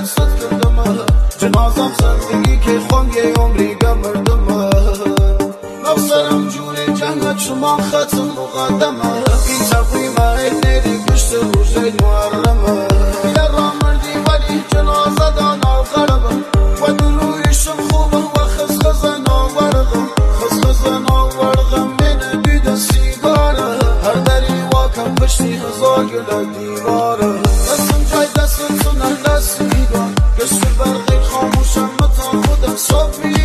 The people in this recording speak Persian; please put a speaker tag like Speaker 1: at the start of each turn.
Speaker 1: صد کردم جنازم زندگی که خونگی عمری گمردم نفسرم جوری جنگت شما ختم مقدمه این تقویمه نیری کشت روزه محرمه یه را مردی ولی جنازه دانا غربه و دلویشم خوبه و خزخزن آوردم خزخزن آوردم من دید سیگاره هر دری واکم پشتی هزار گل دیواره دستم جای دستم سنن دست ایگان گشت برقی خاموشم متا خودم صبحی